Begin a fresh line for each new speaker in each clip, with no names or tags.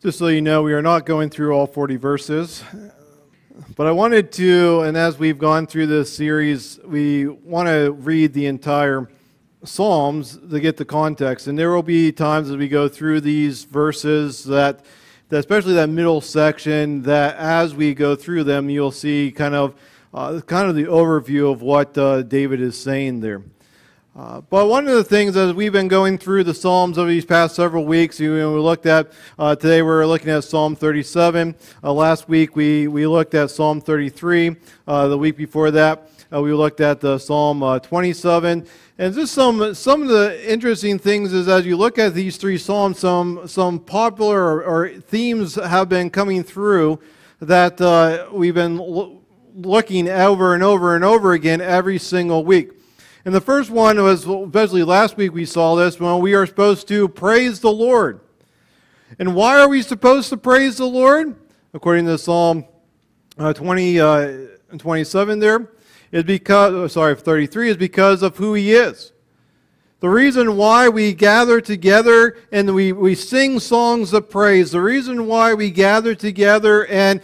Just so you know, we are not going through all 40 verses, but I wanted to, and as we've gone through this series, we want to read the entire Psalms to get the context. And there will be times as we go through these verses that especially that middle section, that as we go through them, you'll see kind of the overview of what David is saying there. But one of the things as we've been going through the Psalms over these past several weeks, we looked at, today we're looking at Psalm 37. Last week we looked at Psalm 33. The week before that we looked at Psalm 27. And just some of the interesting things is as you look at these three Psalms, some popular or themes have been coming through that we've been looking over and over and over again every single week. And the first one was, especially last week we saw this, when we are supposed to praise the Lord. And why are we supposed to praise the Lord? According to Psalm 20 and 27 there, is because, 33, is because of who He is. The reason why we gather together and we sing songs of praise, the reason why we gather together and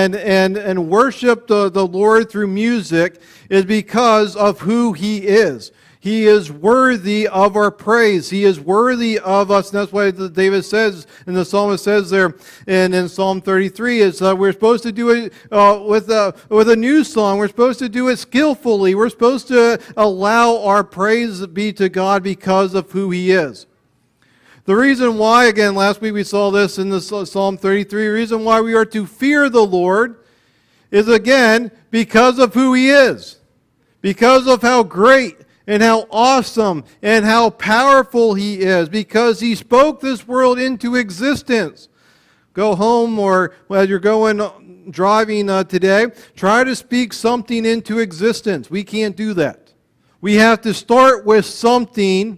worship the Lord through music is because of who He is. He is worthy of our praise. He is worthy of us. And that's why David says, and the psalmist says there in Psalm 33, is we're supposed to do it with a new song. We're supposed to do it skillfully. We're supposed to allow our praise be to God because of who He is. The reason why, again, last week we saw this in the Psalm 33, the reason why we are to fear the Lord is, again, because of who He is. Because of how great and how awesome and how powerful He is, because He spoke this world into existence. Go home, or as you're driving today, try to speak something into existence. We can't do that. We have to start with something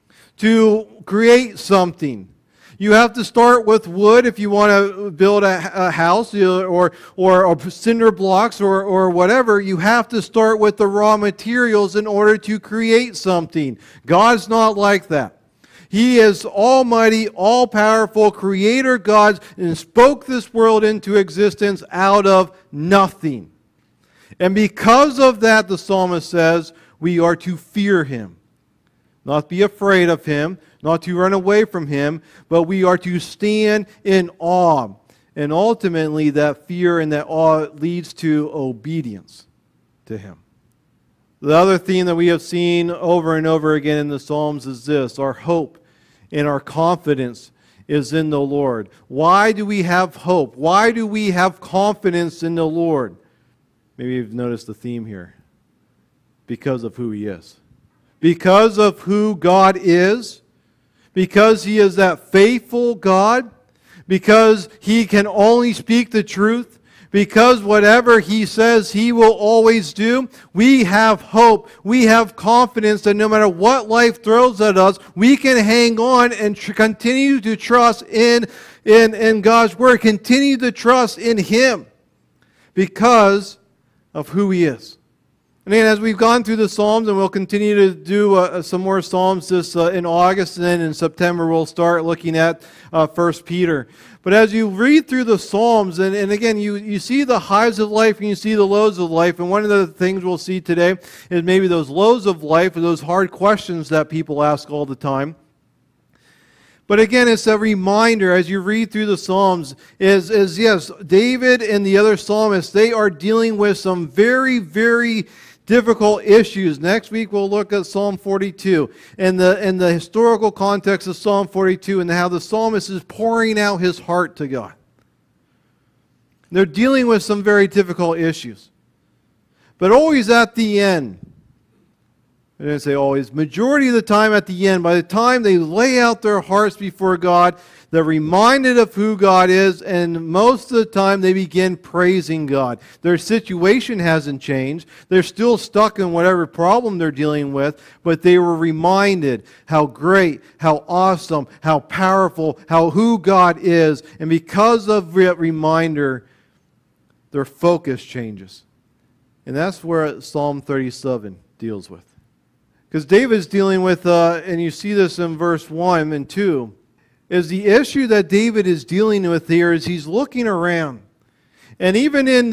to create something. You have to start with wood if you want to build a house, or cinder blocks or whatever. You have to start with the raw materials in order to create something. God's not like that. He is almighty, all-powerful, creator God, and spoke this world into existence out of nothing. And because of that, the psalmist says, we are to fear Him. Not be afraid of Him, not to run away from Him, but we are to stand in awe. And ultimately, that fear and that awe leads to obedience to Him. The other theme that we have seen over and over again in the Psalms is this: our hope and our confidence is in the Lord. Why do we have hope? Why do we have confidence in the Lord? Maybe you've noticed the theme here. Because of who He is. Because of who God is. Because He is that faithful God, because He can only speak the truth, because whatever He says He will always do, we have hope, we have confidence that no matter what life throws at us, we can hang on and continue to trust in God's Word, continue to trust in Him because of who He is. And again, as we've gone through the Psalms, and we'll continue to do some more Psalms this in August, and then in September we'll start looking at 1 Peter. But as you read through the Psalms, and again, you see the highs of life and you see the lows of life, and one of the things we'll see today is maybe those lows of life, or those hard questions that people ask all the time. But again, it's a reminder as you read through the Psalms is yes, David and the other psalmists, they are dealing with some very, very difficult issues. Next week we'll look at Psalm 42 and the historical context of Psalm 42 and how the psalmist is pouring out his heart to God. They're dealing with some very difficult issues. But always at the end, I didn't say always, majority of the time at the end, by the time they lay out their hearts before God, they're reminded of who God is, and most of the time they begin praising God. Their situation hasn't changed. They're still stuck in whatever problem they're dealing with, but they were reminded how great, how awesome, how powerful, who God is. And because of that reminder, their focus changes. And that's where Psalm 37 deals with. Because David's dealing with, and you see this in verse 1 and 2, is the issue that David is dealing with here is he's looking around. And even in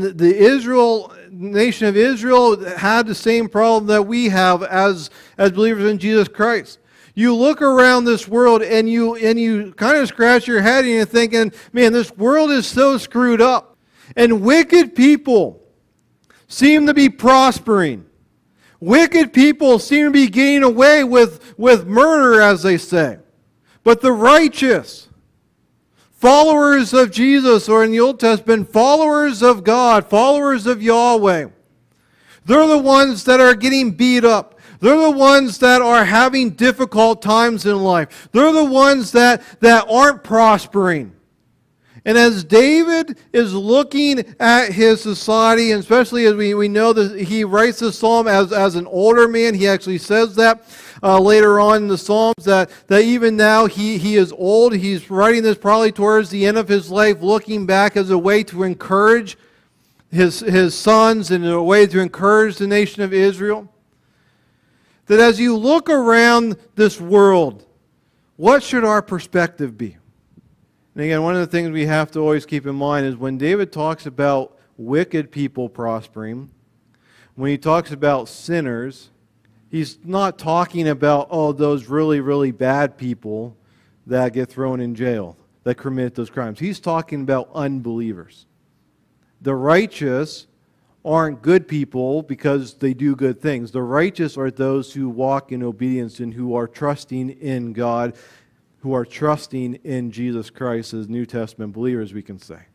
the nation of Israel had the same problem that we have as believers in Jesus Christ. You look around this world and you kind of scratch your head and you're thinking, man, this world is so screwed up. And wicked people seem to be prospering. Wicked people seem to be getting away with murder, as they say. But the righteous, followers of Jesus, or in the Old Testament, followers of God, followers of Yahweh, they're the ones that are getting beat up. They're the ones that are having difficult times in life. They're the ones that aren't prospering. And as David is looking at his society, and especially as we know that he writes this psalm as an older man, he actually says that later on in the Psalms, that even now he is old. He's writing this probably towards the end of his life, looking back as a way to encourage his sons and a way to encourage the nation of Israel. That as you look around this world, what should our perspective be? And again, one of the things we have to always keep in mind is when David talks about wicked people prospering, when he talks about sinners, he's not talking about, those really, really bad people that get thrown in jail, that commit those crimes. He's talking about unbelievers. The righteous aren't good people because they do good things. The righteous are those who walk in obedience and who are trusting in God, who are trusting in Jesus Christ as New Testament believers, we can say.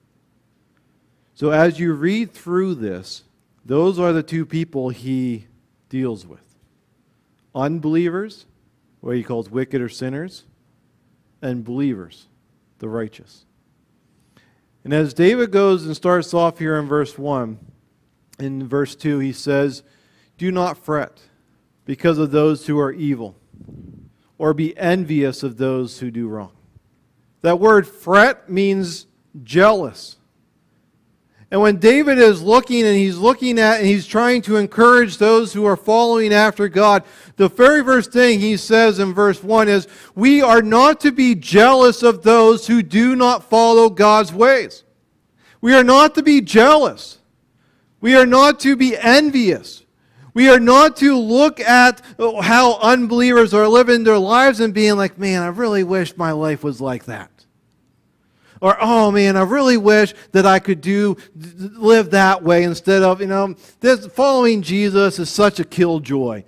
So as you read through this, those are the two people he deals with. Unbelievers, what he calls wicked or sinners, and believers, the righteous. And as David goes and starts off here in verse 1, in verse 2 he says, "Do not fret because of those who are evil, or be envious of those who do wrong." That word fret means jealous. And when David is looking and he's trying to encourage those who are following after God, the very first thing he says in verse 1 is, we are not to be jealous of those who do not follow God's ways. We are not to be jealous. We are not to be envious. We are not to look at how unbelievers are living their lives and being like, man, I really wish my life was like that. Or, oh man, I really wish that I could live that way instead of, this following Jesus is such a killjoy.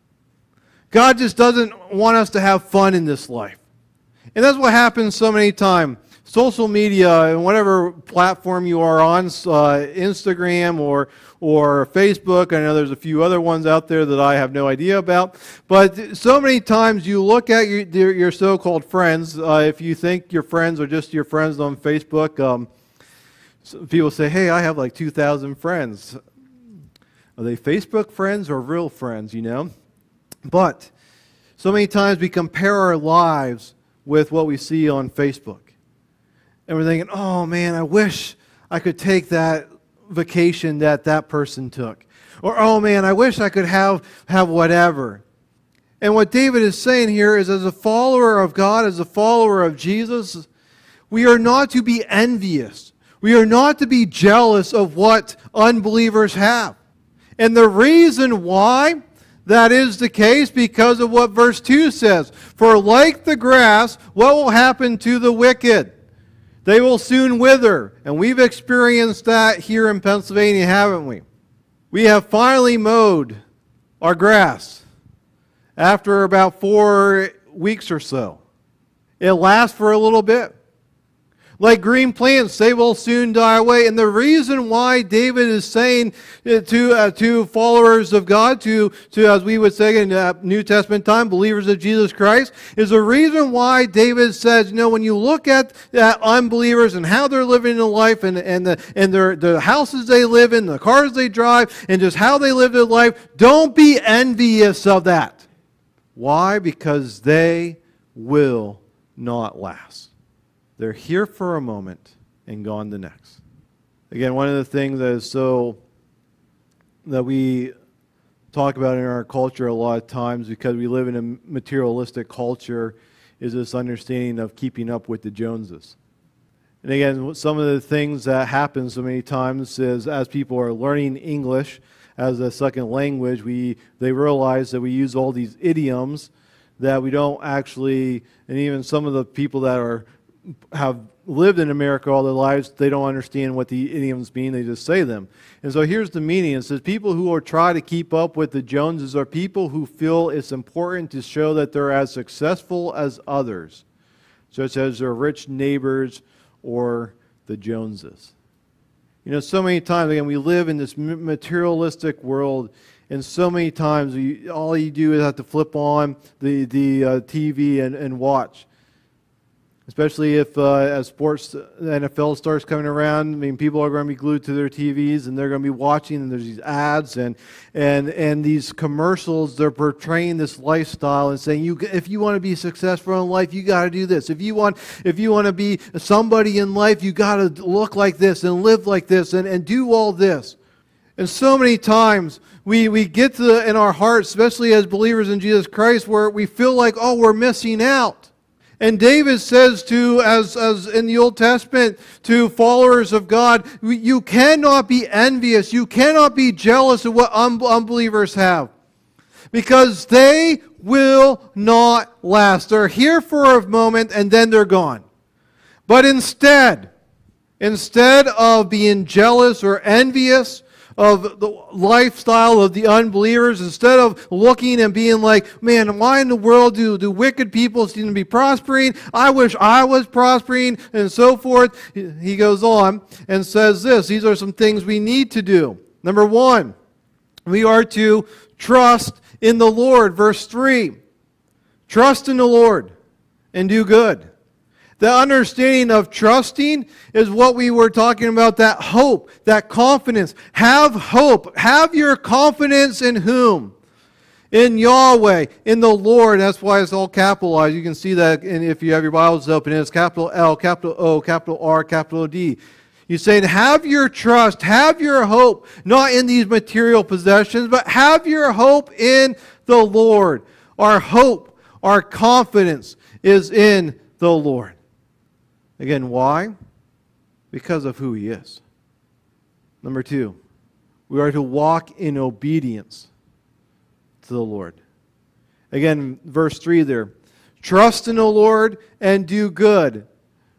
God just doesn't want us to have fun in this life. And that's what happens so many times. Social media and whatever platform you are on, Instagram or Facebook. I know there's a few other ones out there that I have no idea about. But so many times you look at your so-called friends. If you think your friends are just your friends on Facebook, people say, hey, I have like 2,000 friends. Are they Facebook friends or real friends, But so many times we compare our lives with what we see on Facebook. And we're thinking, oh man, I wish I could take that vacation that person took. Or, oh man, I wish I could have whatever. And what David is saying here is, as a follower of God, as a follower of Jesus, we are not to be envious. We are not to be jealous of what unbelievers have. And the reason why that is the case, because of what verse 2 says. For like the grass, what will happen to the wicked? They will soon wither. And we've experienced that here in Pennsylvania, haven't we? We have finally mowed our grass after about 4 weeks or so. It lasts for a little bit. Like green plants, they will soon die away. And the reason why David is saying to followers of God, to as we would say in New Testament time, believers of Jesus Christ, is the reason why David says, when you look at unbelievers and how they're living in life and the houses they live in, the cars they drive, and just how they live their life, don't be envious of that. Why? Because they will not last. They're here for a moment and gone the next. Again, one of the things that we talk about in our culture a lot of times, because we live in a materialistic culture, is this understanding of keeping up with the Joneses. And again, some of the things that happen so many times is as people are learning English as a second language, they realize that we use all these idioms that we don't actually, and even some of the people that have lived in America all their lives, they don't understand what the idioms mean, they just say them. And so here's the meaning. It says people who are trying to keep up with the Joneses are people who feel it's important to show that they're as successful as others, such as their rich neighbors or the Joneses. You know, so many times, again, we live in this materialistic world, and so many times all you do is have to flip on the TV and watch. Especially if as sports, the NFL starts coming around, I mean, people are going to be glued to their TVs and they're going to be watching, and there's these ads and these commercials. They're portraying this lifestyle and saying, if you want to be successful in life, you got to do this. If you want to be somebody in life, you got to look like this and live like this and do all this. And so many times we get to in our hearts, especially as believers in Jesus Christ, where we feel like, oh, we're missing out. And David says as in the Old Testament, to followers of God, you cannot be envious, you cannot be jealous of what unbelievers have, because they will not last. They're here for a moment and then they're gone. But instead of being jealous or envious of the lifestyle of the unbelievers, instead of looking and being like, man, why in the world do wicked people seem to be prospering? I wish I was prospering, and so forth. He goes on and says this. These are some things we need to do. Number one, we are to trust in the Lord. Verse 3, trust in the Lord and do good. The understanding of trusting is what we were talking about, that hope, that confidence. Have hope. Have your confidence in whom? In Yahweh, in the Lord. That's why it's all capitalized. You can see that if you have your Bibles open. It's capital L, capital O, capital R, capital D. He's saying, have your trust, have your hope, not in these material possessions, but have your hope in the Lord. Our hope, our confidence is in the Lord. Again, why? Because of who He is. Number two, we are to walk in obedience to the Lord. Again, verse 3 there. Trust in the Lord and do good.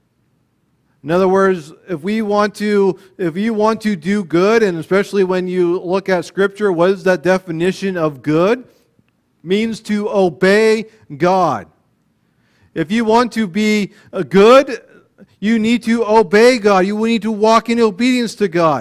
In other words, if you want to do good, and especially when you look at Scripture, what is that definition of good? It means to obey God. If you want to be good, you need to obey God. You need to walk in obedience to God.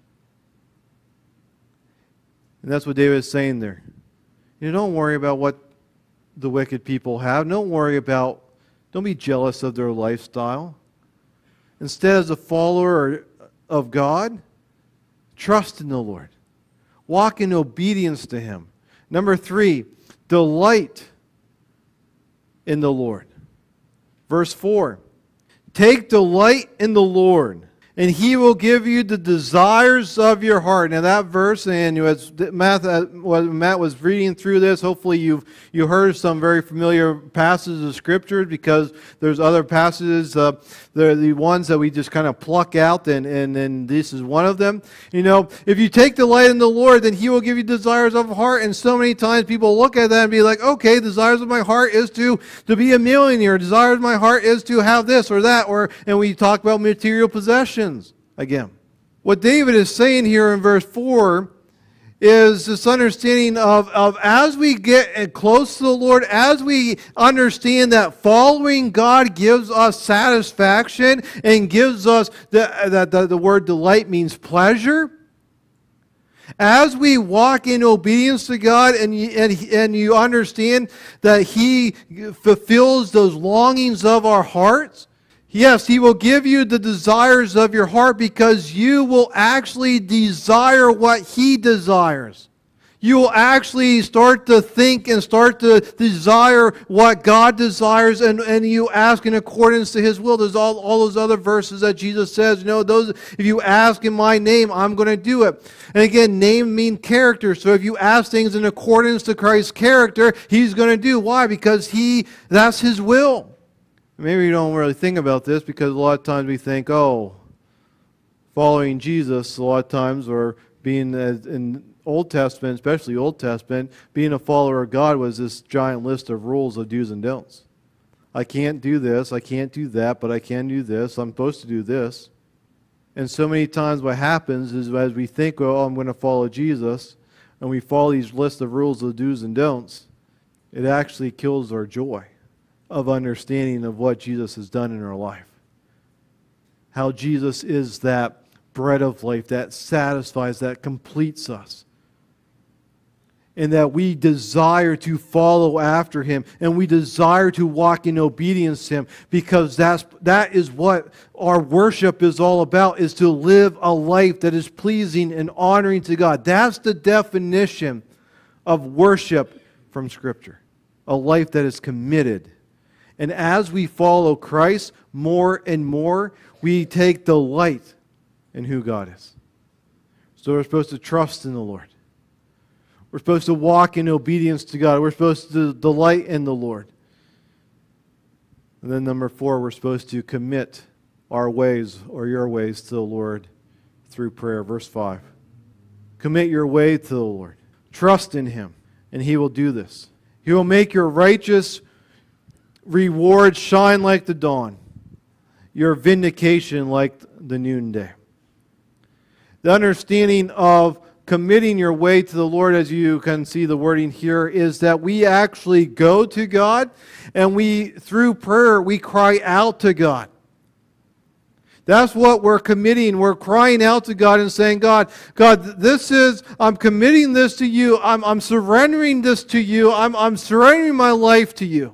And that's what David is saying there. You don't worry about what the wicked people have. Don't be jealous of their lifestyle. Instead, as a follower of God, trust in the Lord. Walk in obedience to Him. Number 3, delight in the Lord. Verse 4. Take delight in the Lord, and He will give you the desires of your heart. Now that verse, and as Matt was reading through this, hopefully you heard some very familiar passages of Scripture, because there's other passages, they're the ones that we just kind of pluck out, and this is one of them. You know, if you take delight in the Lord, then He will give you desires of heart. And so many times people look at that and be like, okay, desires of my heart is to be a millionaire. Desires of my heart is to have this or that, and we talk about material possessions again. What David is saying here in verse 4 is this understanding of as we get close to the Lord, as we understand that following God gives us satisfaction and gives us, the word delight means pleasure. As we walk in obedience to God and you understand that He fulfills those longings of our hearts, yes, He will give you the desires of your heart, because you will actually desire what He desires. You will actually start to think and start to desire what God desires, and you ask in accordance to His will. There's all those other verses that Jesus says, if you ask in my name, I'm going to do it. And again, name means character. So if you ask things in accordance to Christ's character, He's going to do. Why? Because that's His will. Maybe you don't really think about this because a lot of times we think, following Jesus a lot of times, or being in Old Testament, especially Old Testament, being a follower of God was this giant list of rules of do's and don'ts. I can't do this, I can't do that, but I can do this, I'm supposed to do this. And so many times what happens is as we think, I'm going to follow Jesus, and we follow these lists of rules of do's and don'ts, it actually kills our joy of understanding of what Jesus has done in our life. How Jesus is that bread of life that satisfies, that completes us. And that we desire to follow after Him, and we desire to walk in obedience to Him, because that is what our worship is all about, is to live a life that is pleasing and honoring to God. That's the definition of worship from Scripture. A life that is committed. And as we follow Christ more and more, we take delight in who God is. So we're supposed to trust in the Lord. We're supposed to walk in obedience to God. We're supposed to delight in the Lord. And then number 4, we're supposed to commit our ways or your ways to the Lord through prayer. Verse 5. Commit your way to the Lord. Trust in Him, and He will do this. He will make your righteous reward shine like the dawn, your vindication like the noonday. The understanding of committing your way to the Lord, as you can see the wording here, is that we actually go to God, and through prayer, we cry out to God. That's what we're committing. We're crying out to God and saying, God, I'm committing this to you. I'm surrendering this to you. I'm surrendering my life to you.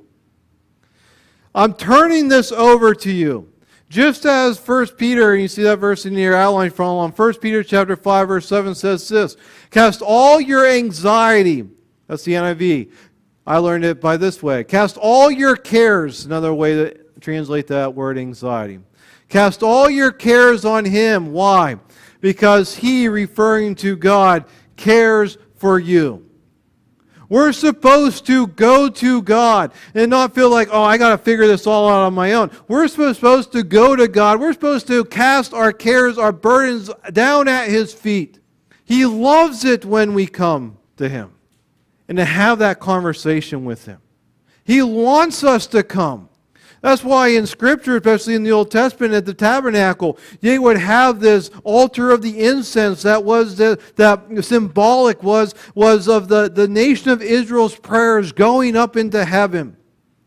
I'm turning this over to you. Just as 1 Peter, and you see that verse in your outline from along, 1 Peter chapter 5, verse 7 says this, cast all your anxiety, that's the NIV, I learned it by this way, cast all your cares, another way to translate that word anxiety. Cast all your cares on Him. Why? Because He, referring to God, cares for you. We're supposed to go to God and not feel like, I got to figure this all out on my own. We're supposed to go to God. We're supposed to cast our cares, our burdens down at His feet. He loves it when we come to Him and to have that conversation with Him. He wants us to come. That's why in Scripture, especially in the Old Testament at the tabernacle, they would have this altar of the incense that was that symbolic was of the nation of Israel's prayers going up into heaven.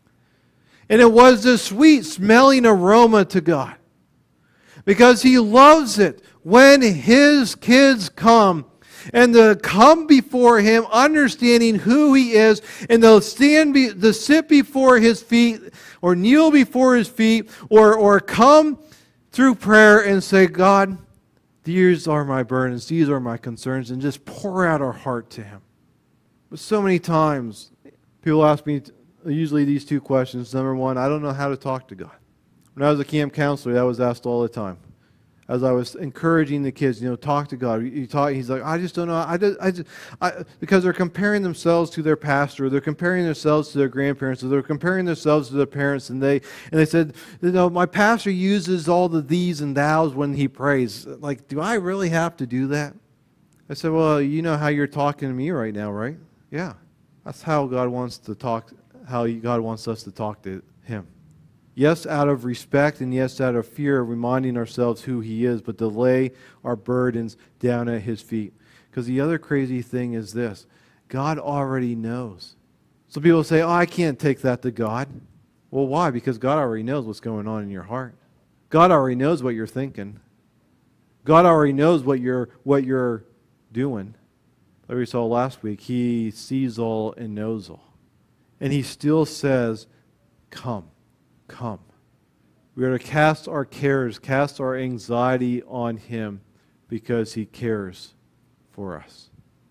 And it was this sweet smelling aroma to God. Because He loves it when His kids come and to come before Him, understanding who He is, and to sit before His feet, or kneel before His feet, or come through prayer and say, God, these are my burdens, these are my concerns, and just pour out our heart to Him. But so many times, people ask me usually these two questions. Number one, I don't know how to talk to God. When I was a camp counselor, that was asked all the time. As I was encouraging the kids, talk to God. He's like, I just don't know. Because they're comparing themselves to their pastor, they're comparing themselves to their grandparents, or they're comparing themselves to their parents, and they said, my pastor uses all the these and thous when he prays. Like, do I really have to do that? I said, well, you know how you're talking to me right now, right? Yeah, that's how God wants to talk. How God wants us to talk to Him. Yes, out of respect, and yes, out of fear, reminding ourselves who He is, but to lay our burdens down at His feet. Because the other crazy thing is this: God already knows. So people say, I can't take that to God. Well, why? Because God already knows what's going on in your heart. God already knows what you're thinking. God already knows what you're doing. Like we saw last week, He sees all and knows all. And He still says, come. Come. We are to cast our cares, cast our anxiety on Him because He cares for us.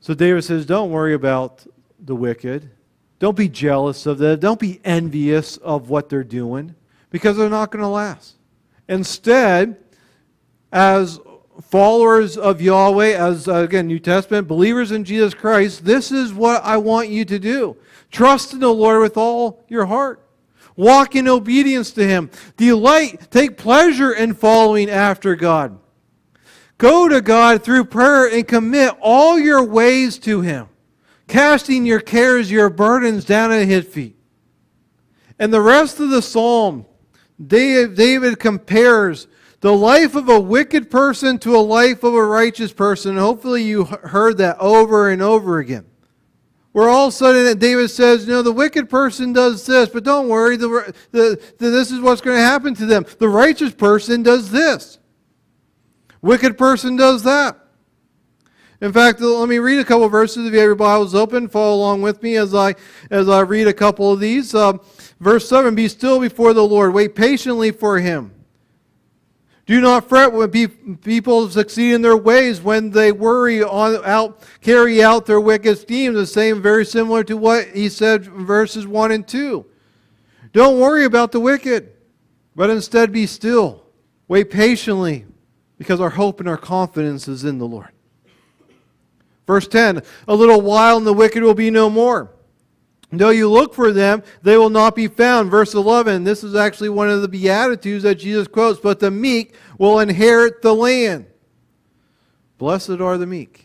So David says, don't worry about the wicked. Don't be jealous of them. Don't be envious of what they're doing, because they're not going to last. Instead, as followers of Yahweh, as, again, New Testament, believers in Jesus Christ, this is what I want you to do. Trust in the Lord with all your heart. Walk in obedience to Him. Delight, take pleasure in following after God. Go to God through prayer and commit all your ways to Him, casting your cares, your burdens down at His feet. And the rest of the psalm, David compares the life of a wicked person to a life of a righteous person. And hopefully you heard that over and over again. Where all of a sudden David says, the wicked person does this, but don't worry, this is what's going to happen to them. The righteous person does this. Wicked person does that. In fact, let me read a couple of verses. If you have your Bibles open, follow along with me as I read a couple of these. Verse 7, be still before the Lord. Wait patiently for Him. Do not fret when people succeed in their ways, when they carry out their wicked schemes. The same, very similar to what he said in verses 1 and 2. Don't worry about the wicked, but instead be still. Wait patiently, because our hope and our confidence is in the Lord. Verse 10, a little while and the wicked will be no more. Though you look for them, they will not be found. Verse 11, this is actually one of the Beatitudes that Jesus quotes, but the meek will inherit the land. Blessed are the meek.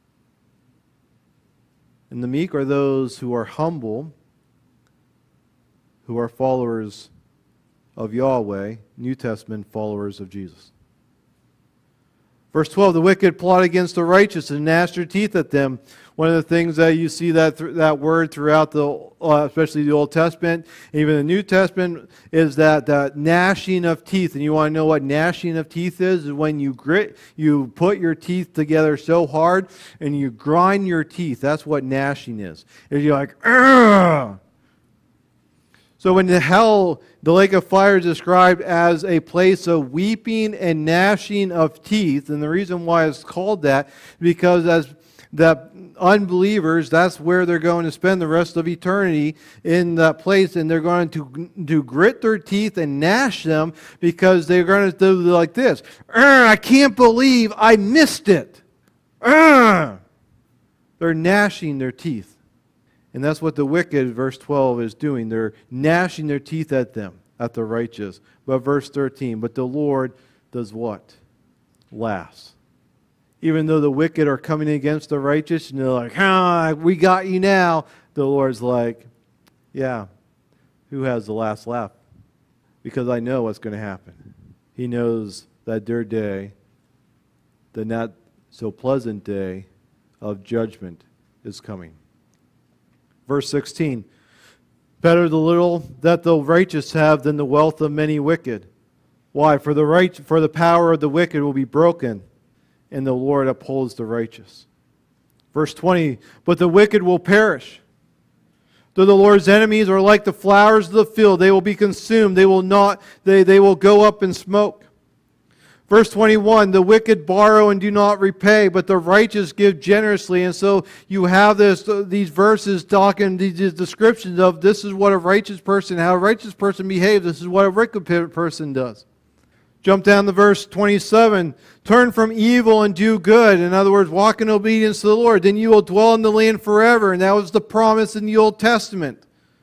And the meek are those who are humble, who are followers of Yahweh, New Testament followers of Jesus. Verse 12, the wicked plot against the righteous and gnash their teeth at them. One of the things that you see that word throughout especially the Old Testament, even the New Testament, is that gnashing of teeth. And you want to know what gnashing of teeth is when you put your teeth together so hard and you grind your teeth. That's what gnashing is. And you're like, ugh! So when the lake of fire is described as a place of weeping and gnashing of teeth, and the reason why it's called that, because as the unbelievers, that's where they're going to spend the rest of eternity, in that place, and they're going to grit their teeth and gnash them, because they're going to do like this. I can't believe I missed it. They're gnashing their teeth. And that's what the wicked, verse 12, is doing. They're gnashing their teeth at them, at the righteous. But verse 13, but the Lord does what? Laughs. Even though the wicked are coming against the righteous, and they're like, we got you now. The Lord's like, yeah, who has the last laugh? Because I know what's going to happen. He knows that their day, the not so pleasant day of judgment, is coming. Verse 16, better the little that the righteous have than the wealth of many wicked. Why? For the power of the wicked will be broken, and the Lord upholds the righteous. Verse 20, but the wicked will perish. Though the Lord's enemies are like the flowers of the field, they will be consumed. They will go up in smoke. Verse 21, the wicked borrow and do not repay, but the righteous give generously. And so you have these verses talking, these descriptions of this is what a righteous person, how a righteous person behaves. This is what a wicked person does. Jump down to verse 27. Turn from evil and do good. In other words, walk in obedience to the Lord. Then you will dwell in the land forever. And that was the promise in the Old Testament.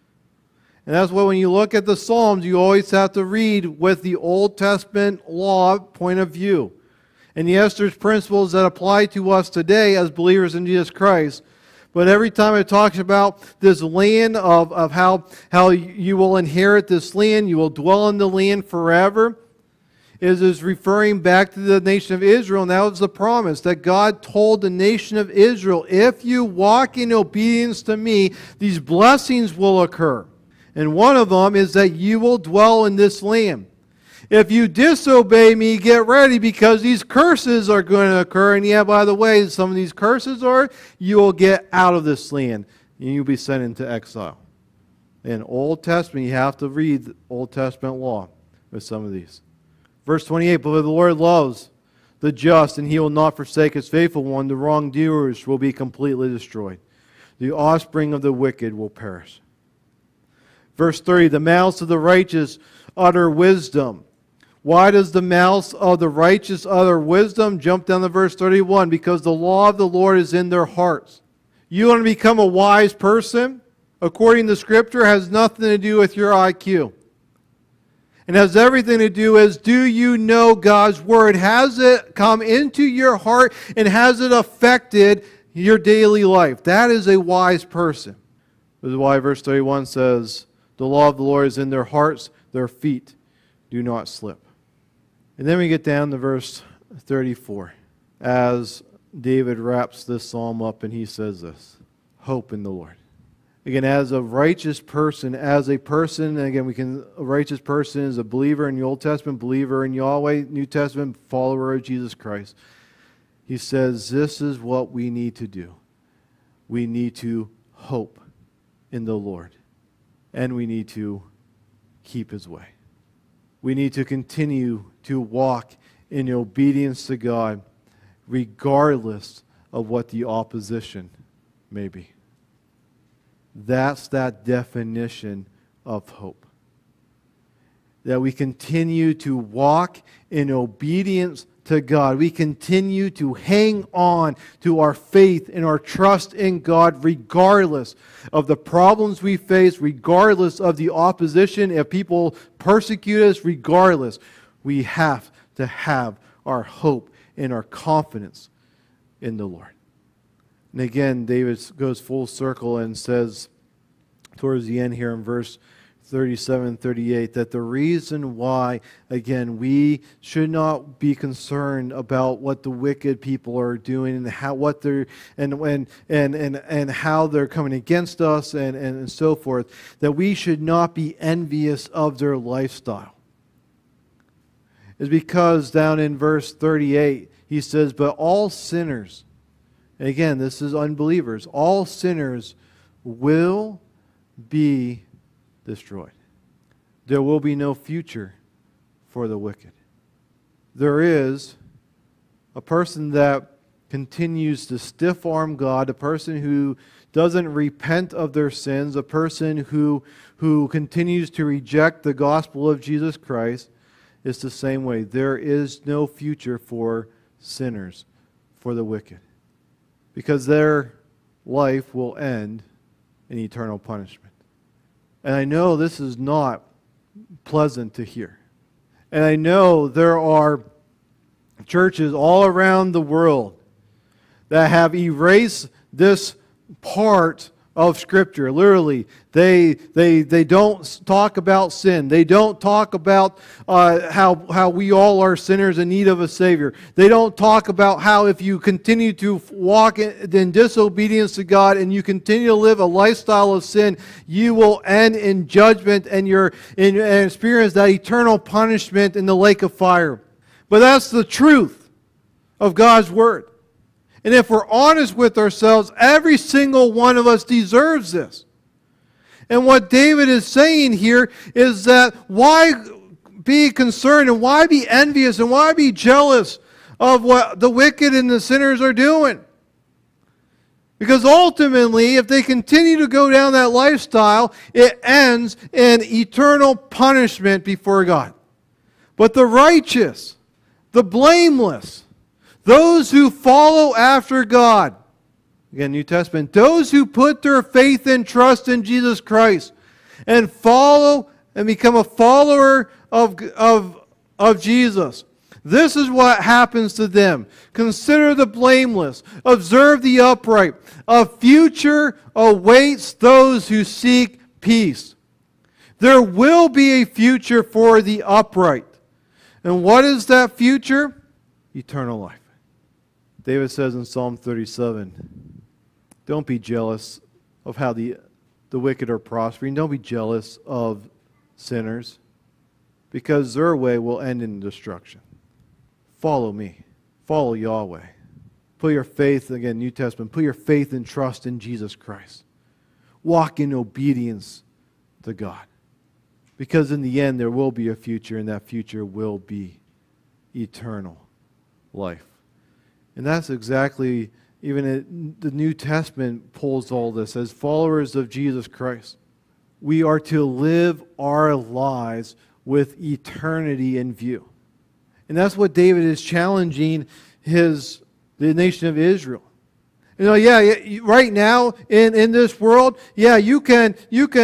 And that's why when you look at the Psalms, you always have to read with the Old Testament law point of view. And yes, there's principles that apply to us today as believers in Jesus Christ. But every time it talks about this land of how you will inherit this land, you will dwell in the land forever, is referring back to the nation of Israel. And that was the promise that God told the nation of Israel, if you walk in obedience to me, these blessings will occur. And one of them is that you will dwell in this land. If you disobey me, get ready, because these curses are going to occur. And yeah, by the way, some of these curses are, you will get out of this land and you'll be sent into exile. In Old Testament, you have to read the Old Testament law with some of these. Verse 28, but the Lord loves the just, and he will not forsake his faithful one. The wrongdoers will be completely destroyed. The offspring of the wicked will perish. Verse 30, the mouths of the righteous utter wisdom. Why does the mouths of the righteous utter wisdom? Jump down to verse 31. Because the law of the Lord is in their hearts. You want to become a wise person? According to Scripture, has nothing to do with your IQ. It has everything to do with, do you know God's Word? Has it come into your heart and has it affected your daily life? That is a wise person. This is why verse 31 says, the law of the Lord is in their hearts, their feet do not slip. And then we get down to verse 34, as David wraps this psalm up and he says this, hope in the Lord. Again, as a righteous person, and again, a righteous person is a believer in the Old Testament, believer in Yahweh, New Testament, follower of Jesus Christ. He says, this is what we need to do. We need to hope in the Lord, and we need to keep His way. We need to continue to walk in obedience to God, regardless of what the opposition may be. That's that definition of hope. That we continue to walk in obedience to God. We continue to hang on to our faith and our trust in God regardless of the problems we face, regardless of the opposition, if people persecute us, regardless. We have to have our hope and our confidence in the Lord. And again, David goes full circle and says towards the end here in verse 37 and 38 that the reason why, again, we should not be concerned about what the wicked people are doing and how what they're and how they're coming against us and so forth, that we should not be envious of their lifestyle. Is because down in verse 38 he says, but all sinners, and again, this is unbelievers, all sinners will be destroyed. There will be no future for the wicked. There is a person that continues to stiff-arm God, a person who doesn't repent of their sins, a person who continues to reject the gospel of Jesus Christ. It's the same way. There is no future for sinners, for the wicked, because their life will end in eternal punishment. And I know this is not pleasant to hear. And I know there are churches all around the world that have erased this part of Scripture. Literally, they don't talk about sin. They don't talk about how we all are sinners in need of a Savior. They don't talk about how if you continue to walk in disobedience to God and you continue to live a lifestyle of sin, you will end in judgment and experience that eternal punishment in the lake of fire. But that's the truth of God's Word. And if we're honest with ourselves, every single one of us deserves this. And what David is saying here is that why be concerned and why be envious and why be jealous of what the wicked and the sinners are doing? Because ultimately, if they continue to go down that lifestyle, it ends in eternal punishment before God. But the righteous, the blameless, those who follow after God, again, New Testament, those who put their faith and trust in Jesus Christ and follow and become a follower of Jesus, this is what happens to them. Consider the blameless. Observe the upright. A future awaits those who seek peace. There will be a future for the upright. And what is that future? Eternal life. David says in Psalm 37, don't be jealous of how the wicked are prospering. Don't be jealous of sinners, because their way will end in destruction. Follow me. Follow Yahweh. Put your faith, again, New Testament, put your faith and trust in Jesus Christ. Walk in obedience to God. Because in the end there will be a future, and that future will be eternal life. And that's exactly, the New Testament pulls all this. As followers of Jesus Christ, we are to live our lives with eternity in view. And that's what David is challenging the nation of Israel. Right now in this world, you can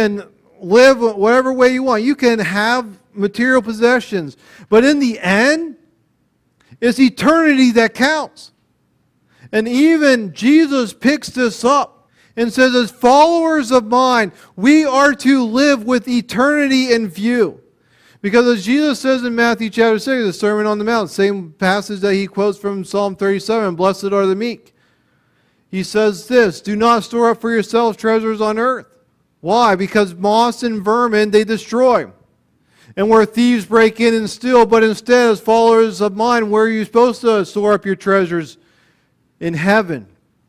live whatever way you want. You can have material possessions. But in the end, it's eternity that counts. And even Jesus picks this up and says, as followers of mine, we are to live with eternity in view. Because as Jesus says in Matthew chapter 6, the Sermon on the Mount, same passage that he quotes from Psalm 37, blessed are the meek. He says this, do not store up for yourselves treasures on earth. Why? Because moss and vermin, they destroy. And where thieves break in and steal, but instead, as followers of mine, where are you supposed to store up your treasures? In heaven,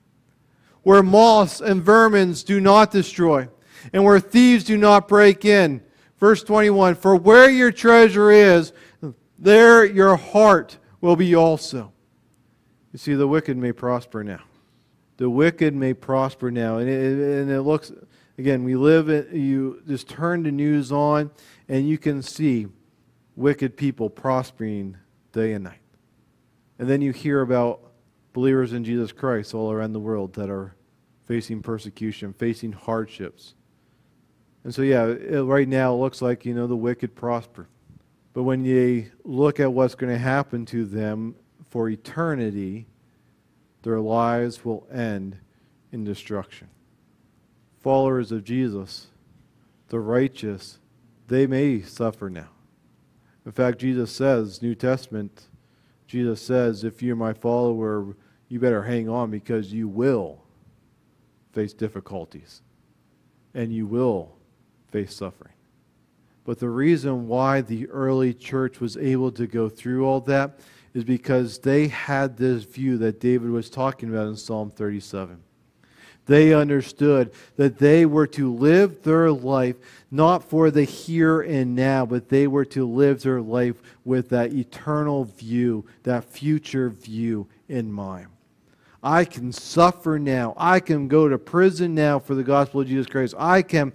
where moths and vermins do not destroy, and where thieves do not break in. Verse 21, for where your treasure is, there your heart will be also. You see, the wicked may prosper now. The wicked may prosper now. And it looks, again, you just turn the news on, and you can see wicked people prospering day and night. And then you hear about believers in Jesus Christ all around the world that are facing persecution, facing hardships. And so, right now it looks like, the wicked prosper. But when you look at what's going to happen to them for eternity, their lives will end in destruction. Followers of Jesus, the righteous, they may suffer now. In fact, Jesus says, New Testament, Jesus says, if you're my follower, you better hang on because you will face difficulties and you will face suffering. But the reason why the early church was able to go through all that is because they had this view that David was talking about in Psalm 37. They understood that they were to live their life not for the here and now, but they were to live their life with that eternal view, that future view in mind. I can suffer now. I can go to prison now for the gospel of Jesus Christ. I can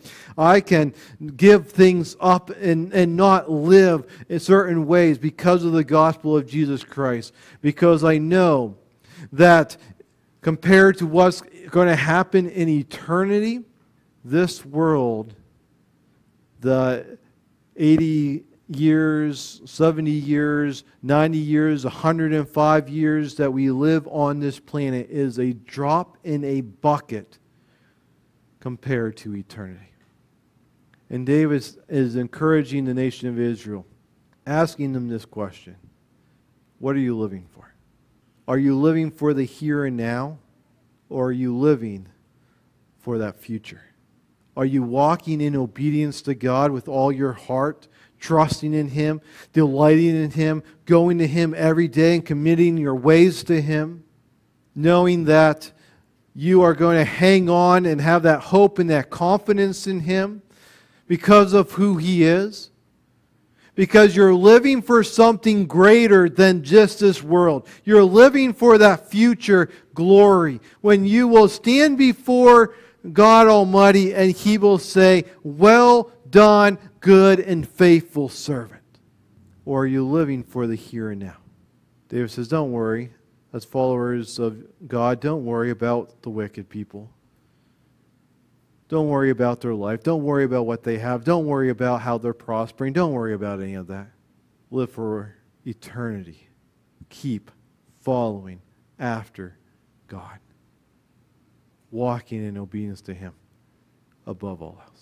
give things up and not live in certain ways because of the gospel of Jesus Christ. Because I know that compared to what's going to happen in eternity, this world, the 80 years, 70 years, 90 years, 105 years that we live on this planet is a drop in a bucket compared to eternity. And David is encouraging the nation of Israel, asking them this question: what are you living for? Are you living for the here and now, or are you living for that future? Are you walking in obedience to God with all your heart, trusting in Him, delighting in Him, going to Him every day and committing your ways to Him, knowing that you are going to hang on and have that hope and that confidence in Him because of who He is? Because you're living for something greater than just this world. You're living for that future glory when you will stand before God Almighty and He will say, well done, good and faithful servant. Or are you living for the here and now? David says, don't worry. As followers of God, don't worry about the wicked people. Don't worry about their life. Don't worry about what they have. Don't worry about how they're prospering. Don't worry about any of that. Live for eternity. Keep following after God. Walking in obedience to Him above all else.